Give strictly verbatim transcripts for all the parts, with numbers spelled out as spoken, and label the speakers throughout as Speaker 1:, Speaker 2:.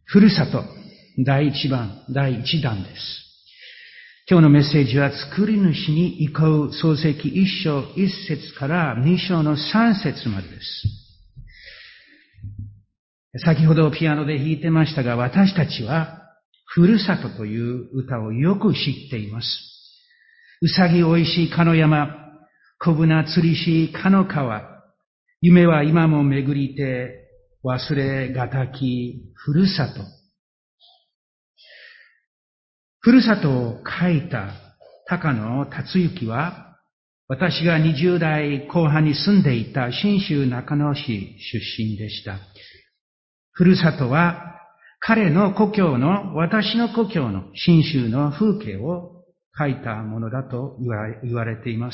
Speaker 1: ふるさと、第一番、第一弾です。今日のメッセージは、作り主に行こう、創世記一章一節から二章の三節までです。先ほどピアノで弾いてましたが、私たちは、ふるさとという歌をよく知っています。うさぎおいしいかの山、小舟釣りしかの川、夢は今も巡りて、忘れがたきふるさと。ふるさとを書いた高野達之は、私がにじゅう代後半に住んでいた信州中野市出身でした。ふるさとは彼の故郷の、私の故郷の信州の風景を書いたものだと言われ、言われています。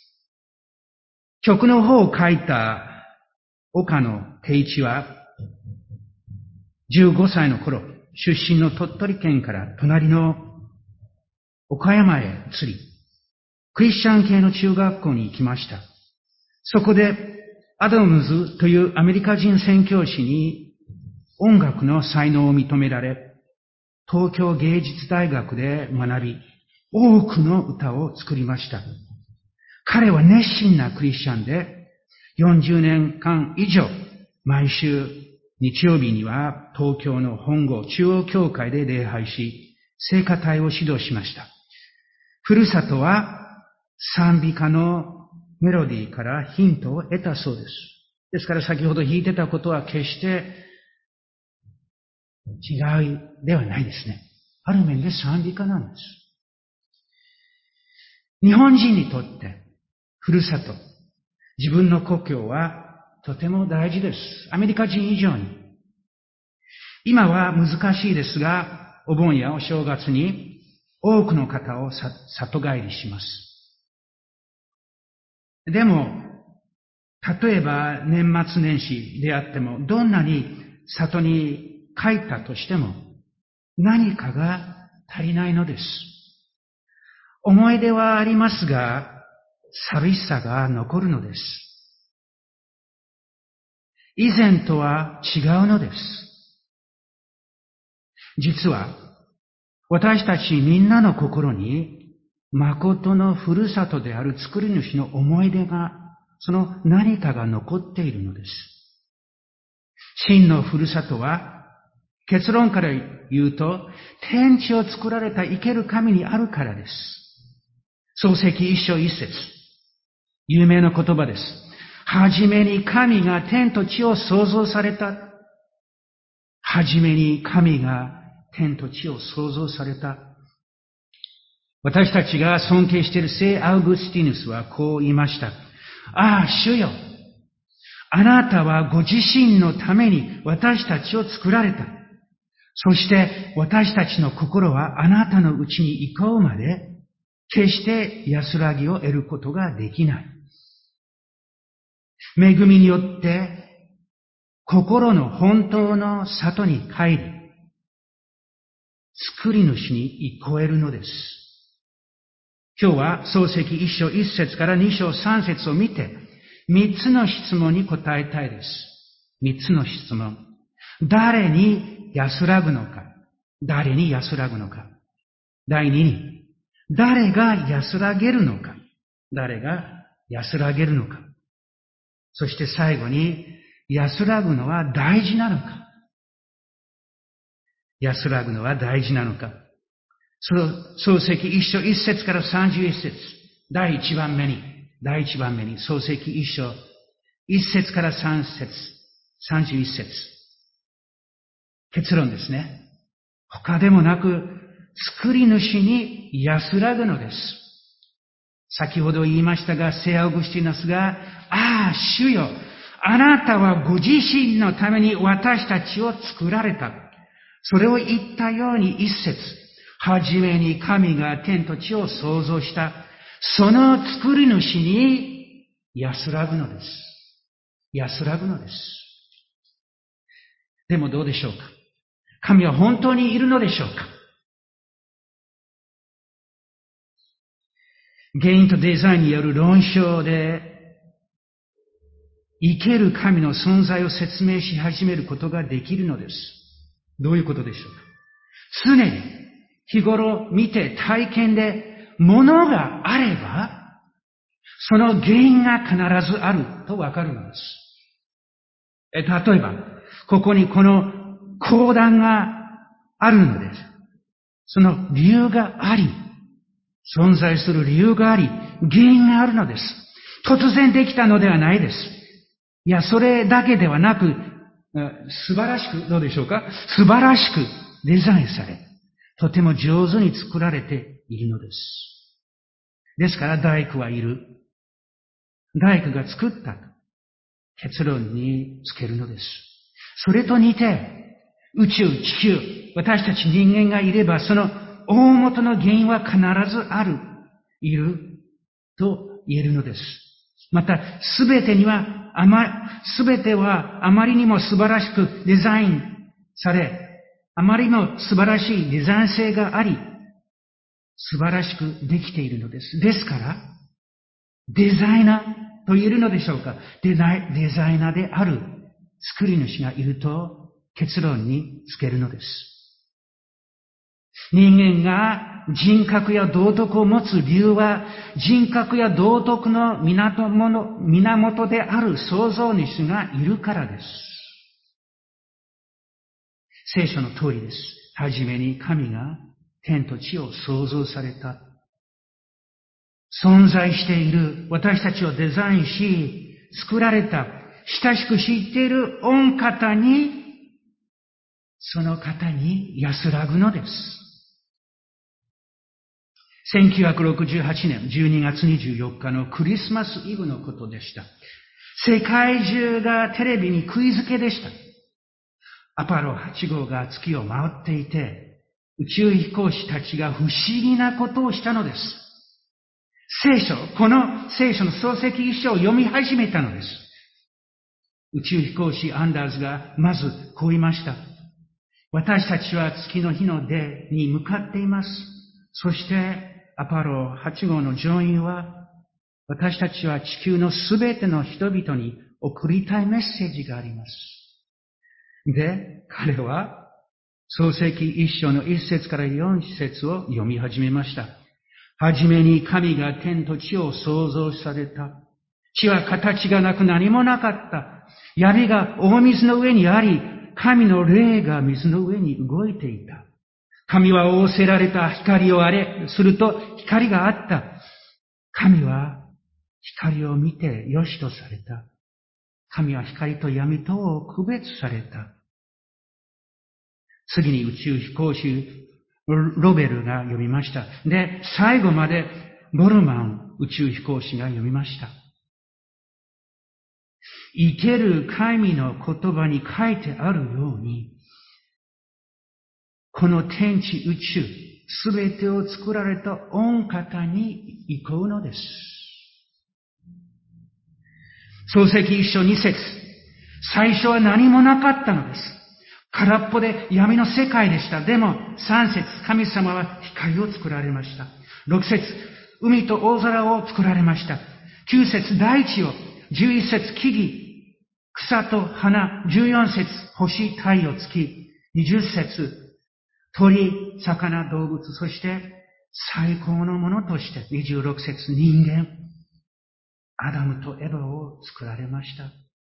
Speaker 1: 曲の方を書いた岡野定一は、じゅうごさいの頃、出身の鳥取県から隣の岡山へ移り、クリスチャン系の中学校に行きました。そこで、アダムズというアメリカ人宣教師に音楽の才能を認められ、東京芸術大学で学び、多くの歌を作りました。彼は熱心なクリスチャンで、よんじゅうねんかん以上、毎週日曜日には東京の本郷中央教会で礼拝し、聖歌隊を指導しました。ふるさとは賛美歌のメロディーからヒントを得たそうです。ですから先ほど弾いてたことは決して違いではないですね。ある面で賛美歌なんです。日本人にとってふるさと、自分の故郷はとても大事です。アメリカ人以上に。今は難しいですが、お盆やお正月に多くの方を里帰りします。でも、例えば年末年始であっても、どんなに里に帰ったとしても、何かが足りないのです。思い出はありますが、寂しさが残るのです。以前とは違うのです。実は、私たちみんなの心に、誠のふるさとである作り主の思い出が、その何かが残っているのです。真のふるさとは、結論から言うと、天地を作られた生ける神にあるからです。創世記一章一節、有名な言葉です。はじめに神が天と地を創造された。はじめに神が天と地を創造された。私たちが尊敬している聖アウグスティヌスはこう言いました。ああ、主よ。あなたはご自身のために私たちを作られた。そして私たちの心はあなたのうちに行こうまで、決して安らぎを得ることができない。恵みによって心の本当の里に帰り、作り主に憩えるのです。今日は創世記一章一節から二章三節を見て、三つの質問に答えたいです。三つの質問。誰に安らぐのか。誰に安らぐのか。第二に、誰が安らげるのか。誰が安らげるのか。そして最後に、安らぐのは大事なのか。安らぐのは大事なのか。創世記一章一節から三十一節。第一番目に、第一番目に、創世記一章一節から三節、三十一節。結論ですね。他でもなく、作り主に安らぐのです。先ほど言いましたが、聖アウグスティナスが、ああ、主よ、あなたはご自身のために私たちを作られた。それを言ったように一節、はじめに神が天と地を創造した。その作り主に安らぐのです。安らぐのです。でもどうでしょうか。神は本当にいるのでしょうか。原因とデザインによる論証で、生ける神の存在を説明し始めることができるのです。 どういうことでしょうか。常に日頃見て体験で物があれば、その原因が必ずあるとわかるのです。え、例えば、ここにこの講談があるのです。その理由があり、存在する理由があり、原因があるのです。突然できたのではないです。いや、それだけではなく、素晴らしく、どうでしょうか？素晴らしくデザインされ、とても上手に作られているのです。ですから大工はいる。大工が作ったと結論につけるのです。それと似て、宇宙、地球、私たち人間がいれば、その大元の原因は必ずある、いる、と言えるのです。また、すべてには、あま、すべてはあまりにも素晴らしくデザインされ、あまりにも素晴らしいデザイン性があり、素晴らしくできているのです。ですから、デザイナーと言えるのでしょうか。デザイ、デザイナーである作り主がいると結論につけるのです。人間が人格や道徳を持つ理由は、人格や道徳の源である創造主がいるからです。聖書の通りです。はじめに神が天と地を創造された。存在している私たちをデザインし、作られた、親しく知っている御方に、その方に安らぐのです。せんきゅうひゃくろくじゅうはちねんじゅうにがつにじゅうよっかのクリスマスイブのことでした。世界中がテレビに食いづけでした。アポロはちごうが月を回っていて、宇宙飛行士たちが不思議なことをしたのです。聖書、この聖書の漱石一書を読み始めたのです。宇宙飛行士アンダーズがまずこう言いました。私たちは月の日の出に向かっています。そしてアポロはちごうの乗員は、私たちは地球のすべての人々に送りたいメッセージがあります。で、彼は漱石一書の一節から四節を読み始めました。はじめに神が天と地を創造された。地は形がなく何もなかった。闇が大水の上にあり、神の霊が水の上に動いていた。神は仰せられた光をあれ、すると光があった。神は光を見てよしとされた。神は光と闇とを区別された。次に宇宙飛行士ロベルが読みました。で、最後までボルマン宇宙飛行士が読みました。生ける神の言葉に書いてあるように、この天地宇宙、すべてを作られた御方に行こうのです。漱石一書二節。最初は何もなかったのです。空っぽで闇の世界でした。でも三節、神様は光を作られました。六節、海と大空を作られました。九節、大地を。十一節、木々、草と花。十四節、星、太陽、月。二十節、鳥、魚、動物、そして最高のものとして、にじゅうろく節、人間、アダムとエバを作られました。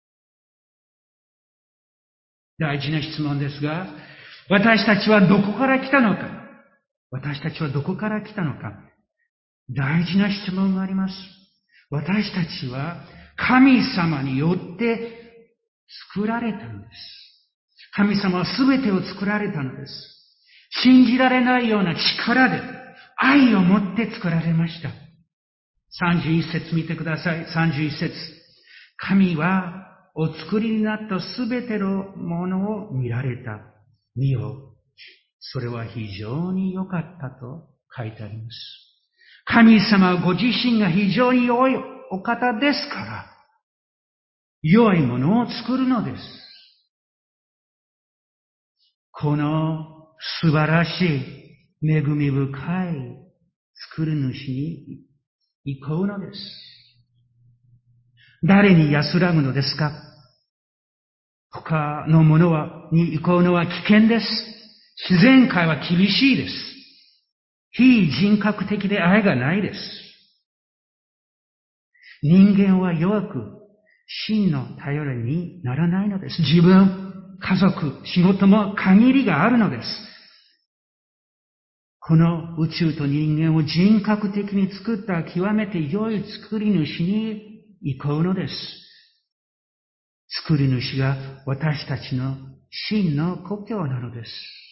Speaker 1: 大事な質問ですが、私たちはどこから来たのか？私たちはどこから来たのか？大事な質問があります。私たちは神様によって作られたのです。神様は全てを作られたのです。信じられないような力で愛を持って作られました。さんじゅういち節見てください。さんじゅういち節。神はお作りになったすべてのものを見られた。見よ。それは非常に良かったと書いてあります。神様ご自身が非常に良いお方ですから、良いものを作るのです。この素晴らしい恵み深い作る主に行こうのです。誰に安らぐのですか？ 他のものはに行うのは危険です。自然界は厳しいです。非人格的で愛がないです。人間は弱く、真の頼りにならないのです。自分、家族、仕事も限りがあるのです。この宇宙と人間を人格的に作った極めて良い作り主に行こうのです。作り主が私たちの真の故郷なのです。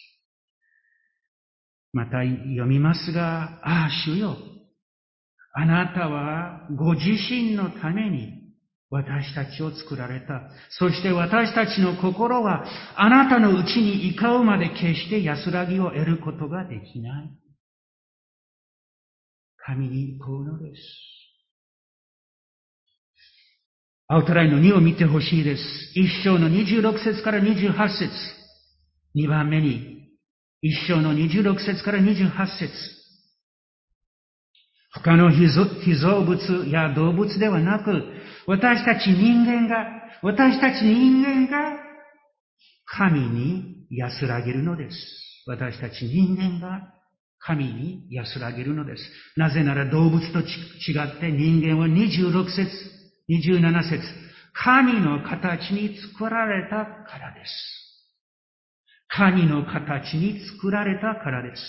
Speaker 1: また読みますが、ああ、主よ、あなたはご自身のために私たちを作られた。そして私たちの心はあなたのうちに行かうまで決して安らぎを得ることができない。神に行こうのです。アウトラインのにを見てほしいです。一章のにじゅうろく節からにじゅうはち節。にばんめに、一章のにじゅうろく節からにじゅうはち節。他の被造物や動物ではなく、私たち人間が、私たち人間が神に安らげるのです。私たち人間が神に安らげるのです。なぜなら動物と違って人間はにじゅうろく節、にじゅうなな節、神の形に作られたからです。神の形に作られたからです。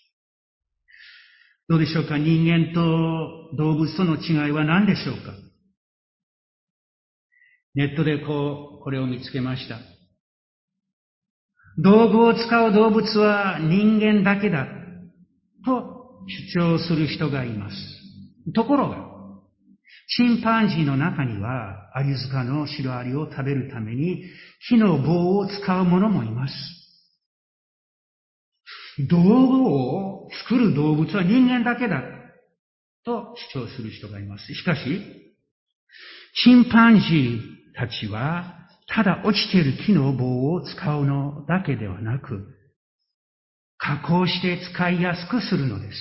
Speaker 1: どうでしょうか？人間と動物との違いは何でしょうか？ネットでこう、これを見つけました。道具を使う動物は人間だけだと主張する人がいます。ところが、チンパンジーの中にはアリ塚のシロアリを食べるために木の棒を使う者もいます。道具を作る動物は人間だけだと主張する人がいます。しかし、チンパンジーたちはただ落ちている木の棒を使うのだけではなく、加工して使いやすくするのです。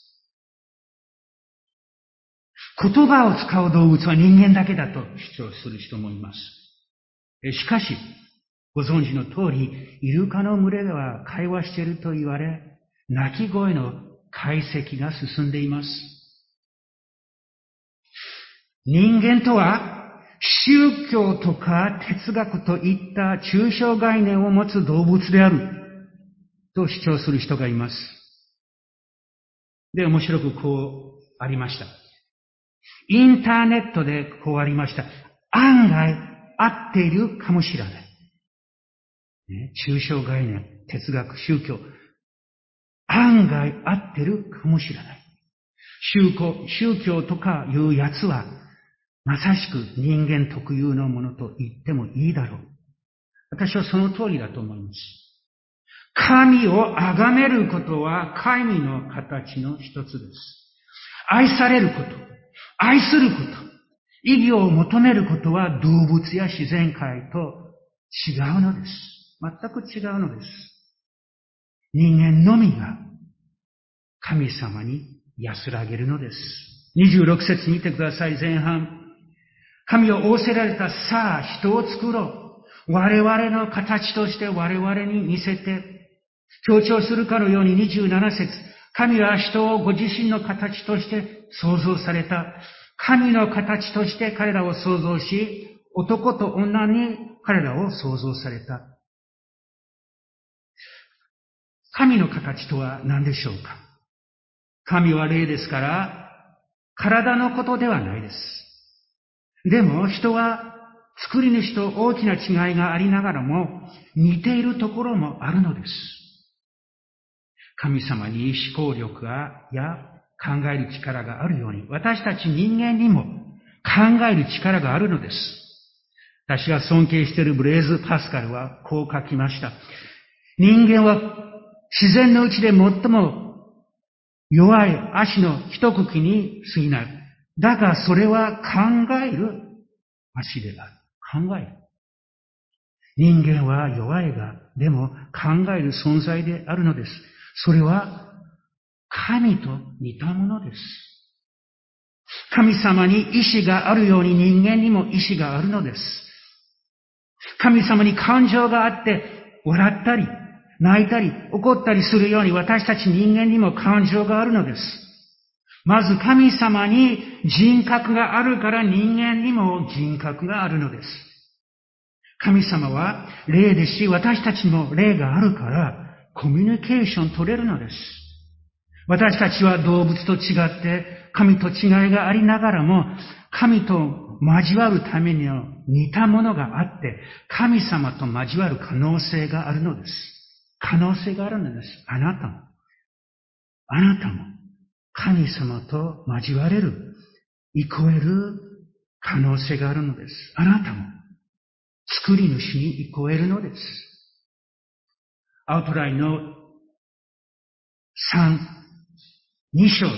Speaker 1: 言葉を使う動物は人間だけだと主張する人もいます。しかし、ご存知の通り、イルカの群れでは会話していると言われ、鳴き声の解析が進んでいます。人間とは、宗教とか哲学といった抽象概念を持つ動物であると主張する人がいます。で、面白くこうありました。インターネットでこうありました。案外合っているかもしれない。ね、抽象概念、哲学、宗教、案外合ってるかもしれない。宗教、宗教とかいうやつは、まさしく人間特有のものと言ってもいいだろう。私はその通りだと思います。神を崇めることは神の形の一つです。愛されること、愛すること、意義を求めることは動物や自然界と違うのです。全く違うのです。人間のみが神様に安らげるのです。にじゅうろく節見てください、前半。神を仰せられた、さあ人を作ろう。我々の形として我々に似せて、強調するかのようににじゅうなな節。神は人をご自身の形として創造された。神の形として彼らを創造し、男と女に彼らを創造された。神の形とは何でしょうか？神は霊ですから、体のことではないです。でも人は作り主と大きな違いがありながらも似ているところもあるのです。神様に思考力や考える力があるように、私たち人間にも考える力があるのです。私が尊敬しているブレーズ・パスカルはこう書きました。人間は自然のうちで最も弱い足の一茎に過ぎない。だがそれは考える足である。考える。人間は弱いが、でも考える存在であるのです。それは神と似たものです。神様に意志があるように人間にも意志があるのです。 神様に感情があって、笑ったり、泣いたり、怒ったりするように私たち人間にも感情があるのです。まず神様に人格があるから人間にも人格があるのです。神様は霊ですし、私たちにも霊があるからコミュニケーション取れるのです。私たちは動物と違って神と違いがありながらも、神と交わるためには似たものがあって、神様と交わる可能性があるのです。可能性があるのです。あなたも。あなたも神様と交われる、憩える可能性があるのです。あなたも作り主に憩えるのです。アウトラインのさん、に章です。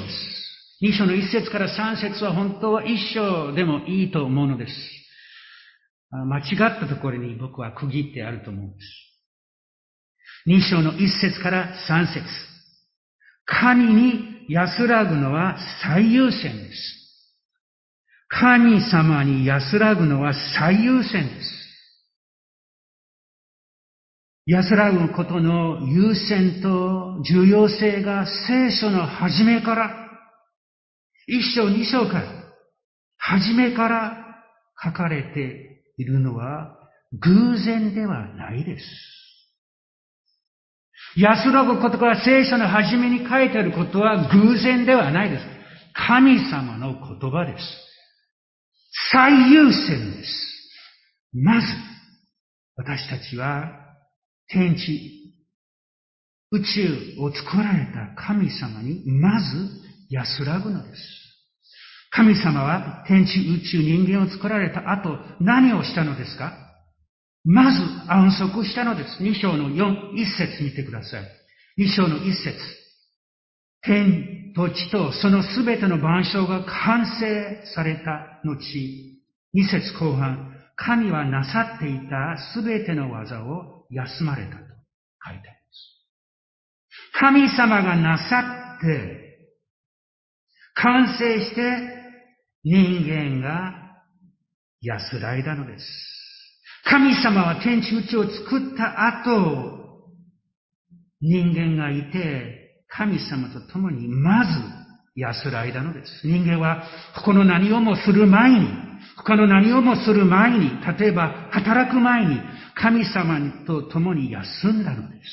Speaker 1: に章のいっ節からさん節は本当はいっ章でもいいと思うのです。間違ったところに僕は区切ってあると思うんです。に章のいっ節からさん節。神に安らぐのは最優先です。神様に安らぐのは最優先です。安らぐことの優先と重要性が聖書の初めから、一章二章から、初めから書かれているのは偶然ではないです。安らぐことが聖書の初めに書いてあることは偶然ではないです。神様の言葉です。最優先です。まず、私たちは天地、宇宙を作られた神様にまず安らぐのです。神様は天地、宇宙、人間を作られた後、何をしたのですか？まず安息したのです。に章のよん、いっ節見てください。に章のいっ節。天と地とそのすべての万象が完成された後、に節後半、神はなさっていたすべての技を休まれたと書いてあります。神様がなさって、完成して、人間が安らいだのです。神様は天地宇宙を作った後、人間がいて、神様と共にまず安らいだのです。人間は他の何をもする前に、他の何をもする前に、例えば働く前に、神様と共に休んだのです。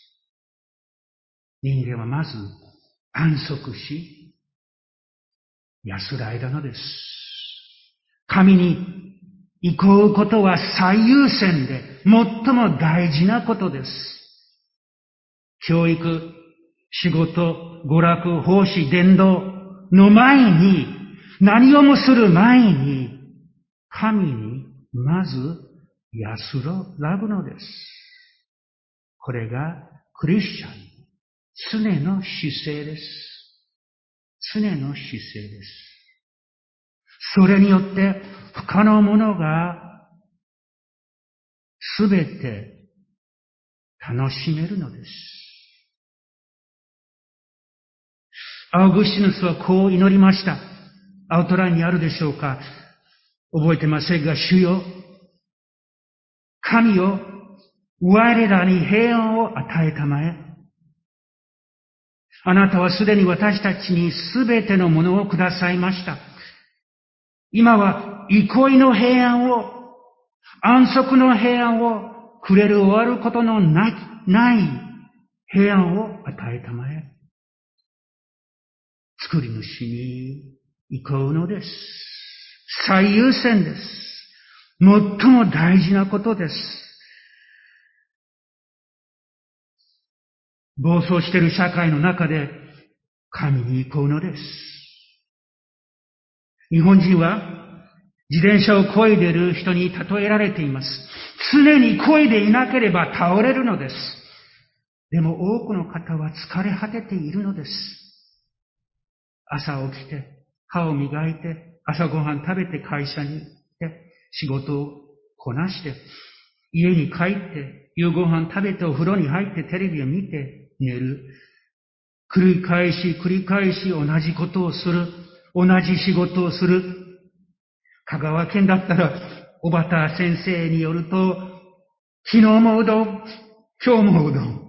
Speaker 1: 人間はまず安息し、安らいだのです。神に憩うことは最優先で最も大事なことです。教育、仕事、娯楽、奉仕、伝道の前に、何をもする前に、神にまず安らぐのです。これがクリスチャン、常の姿勢です。常の姿勢です。それによって他のものがすべて楽しめるのです。アウグスティヌスはこう祈りました。アウトラインにあるでしょうか。覚えてませんが、主よ、神よ、我らに平安を与えたまえ。あなたはすでに私たちにすべてのものをくださいました。今は憩いの平安を、安息の平安をくれる終わることのない、ない平安を与えたまえ。作り主に憩うのです。最優先です。最も大事なことです。暴走している社会の中で神に憩うのです。日本人は自転車を漕いでいる人に例えられています。常に漕いでいなければ倒れるのです。でも多くの方は疲れ果てているのです。朝起きて、歯を磨いて、朝ごはん食べて会社に行って、仕事をこなして、家に帰って、夕ごはん食べてお風呂に入ってテレビを見て寝る。繰り返し繰り返し同じことをする。同じ仕事をする。香川県だったら小畑先生によると、昨日もうどん、今日もうどん。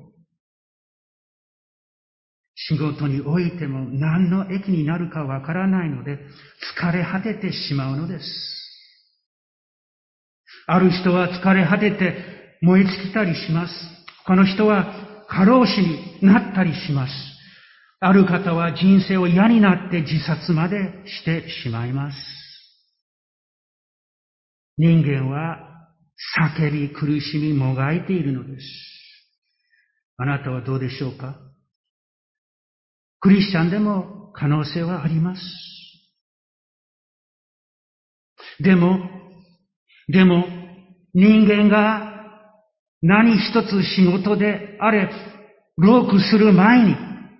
Speaker 1: 仕事においても何の益になるかわからないので、疲れ果ててしまうのです。ある人は疲れ果てて燃え尽きたりします。他の人は過労死になったりします。ある方は人生を嫌になって自殺までしてしまいます。人間は叫び苦しみもがいているのです。あなたはどうでしょうか？クリスチャンでも可能性はあります。でも、でも、人間が何一つ仕事であれ、労苦する前に、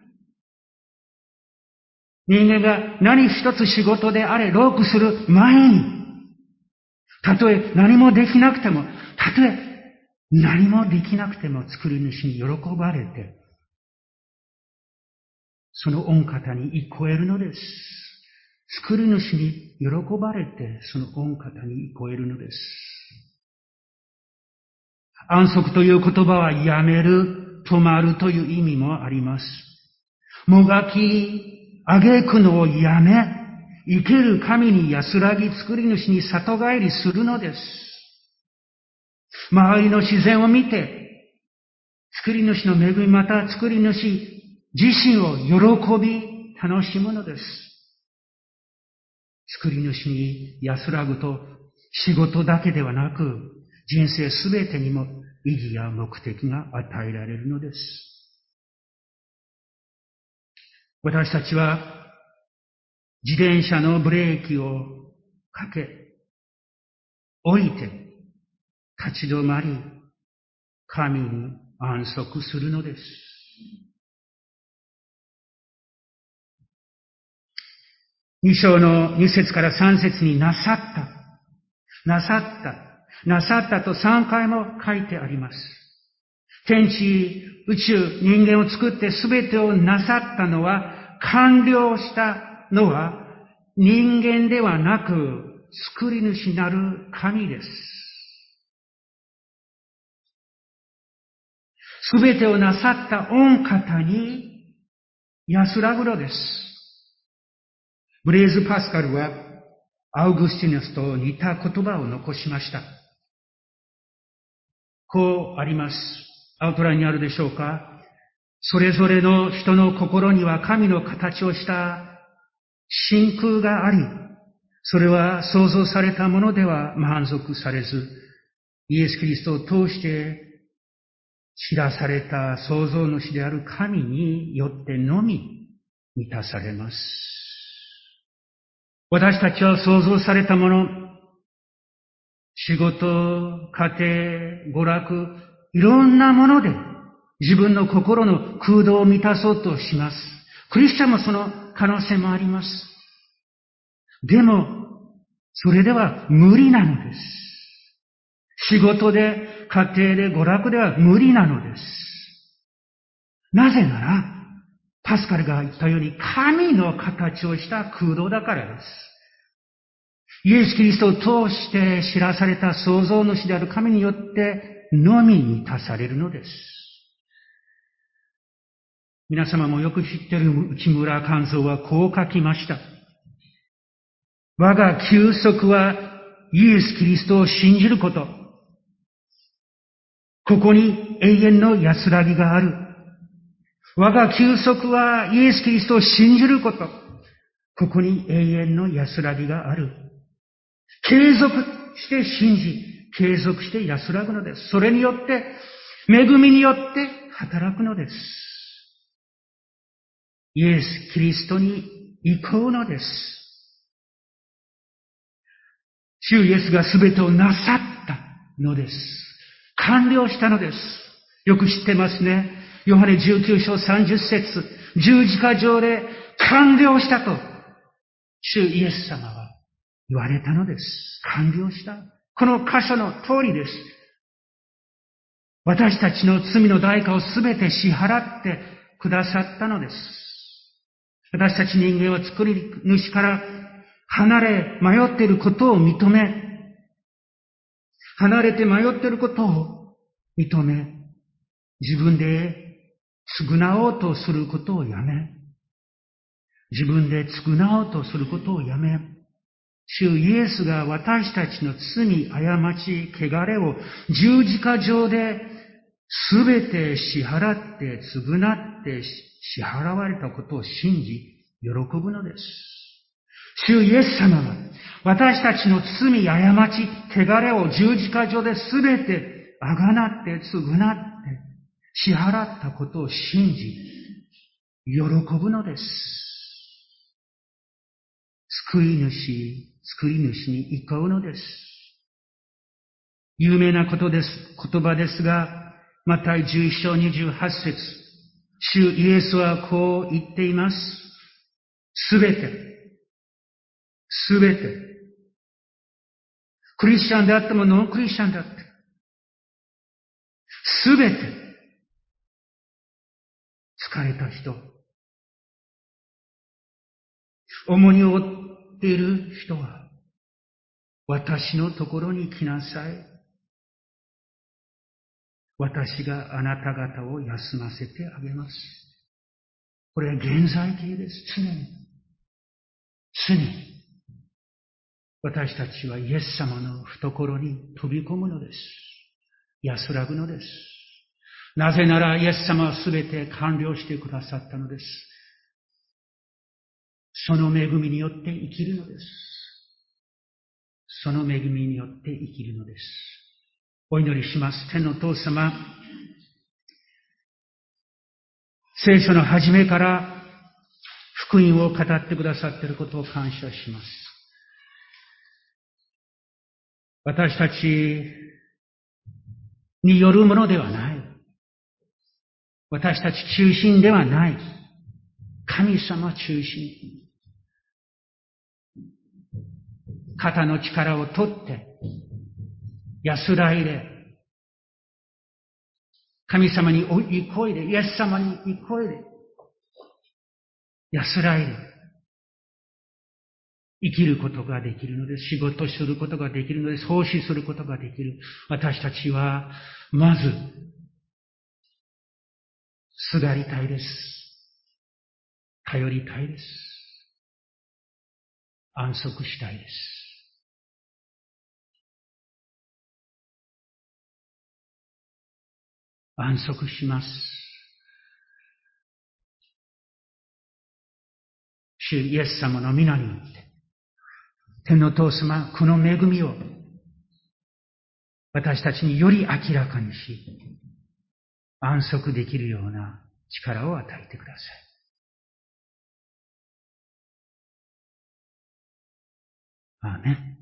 Speaker 1: 人間が何一つ仕事であれ、労苦する前に、たとえ何もできなくても、たとえ何もできなくても作り主に喜ばれて、その御方に言い越えるのです。作り主に喜ばれて、その御方に言い越えるのです。安息という言葉はやめる、止まるという意味もあります。もがき、あげくのをやめ、生ける神に安らぎ、作り主に里帰りするのです。周りの自然を見て、作り主の恵み、また作り主自身を喜び、楽しむのです。作り主に安らぐと、仕事だけではなく、人生すべてにも意義や目的が与えられるのです。私たちは自転車のブレーキをかけ、降りて、立ち止まり、神に安息するのです。二章の二節から三節になさった、なさった、なさったと三回も書いてあります。天地、宇宙、人間を作ってすべてをなさったのは、完了したのは人間ではなく、作り主なる神です。すべてをなさった御方に安らぐのです。ブレイズ・パスカルはアウグスティヌスと似た言葉を残しました。こうあります。アウトラインにあるでしょうか。それぞれの人の心には神の形をした真空があり、それは創造されたものでは満足されず、イエス・キリストを通して知らされた創造主である神によってのみ満たされます。私たちは創造されたもの、仕事、家庭、娯楽、いろんなもので自分の心の空洞を満たそうとします。クリスチャンもその可能性もあります。でも、それでは無理なのです。仕事で、家庭で、娯楽では無理なのです。なぜなら、パスカルが言ったように神の形をした空洞だからです。イエス・キリストを通して知らされた創造主である神によってのみ満たされるのです。皆様もよく知っている内村勘三はこう書きました。我が休息はイエス・キリストを信じること。ここに永遠の安らぎがある。我が休息はイエス・キリストを信じること。ここに永遠の安らぎがある。継続して信じ、継続して安らぐのです。それによって、恵みによって働くのです。イエス・キリストに行こうのです。主イエスがすべてをなさったのです。完了したのです。よく知ってますね。ヨハネじゅうきゅう章さんじゅっ節、十字架上で完了したと、主イエス様は言われたのです。完了した。この箇所の通りです。私たちの罪の代価をすべて支払ってくださったのです。私たち人間は作り主から離れ迷っていることを認め、 離れて迷っていることを認め、自分で償おうとすることをやめ、自分で償おうとすることをやめ、主イエスが私たちの罪、過ち、汚れを十字架上ですべて支払って、償って支払われたことを信じ、喜ぶのです。主イエス様は私たちの罪、過ち、汚れを十字架上ですべてあがなって、償って支払ったことを信じ、喜ぶのです。救い主、救い主に行こうのです。有名なことです、言葉ですが、マタイじゅういっ章にじゅうはち節、主イエスはこう言っています。すべて、すべて、クリスチャンであってもノンクリスチャンであって、すべて、疲れた人、重荷を負っている人は、私のところに来なさい。私があなた方を休ませてあげます。これは現在形です。常に。常に。私たちはイエス様の懐に飛び込むのです。安らぐのです。なぜならイエス様はすべて完了してくださったのです。その恵みによって生きるのです。その恵みによって生きるのです。お祈りします。天のお父様、聖書の初めから福音を語ってくださっていることを感謝します。私たちによるものではない。私たち中心ではない。神様中心。肩の力を取って、安らいで、神様に憩いで、イエス様に憩いで、安らいで、生きることができるのです。仕事することができるのです。奉仕することができる。私たちは、まず、すがりたいです。頼りたいです。安息したいです。安息します。主イエス様の皆によって、天のお父様、この恵みを私たちにより明らかにし、安息できるような力を与えてください。アーメン。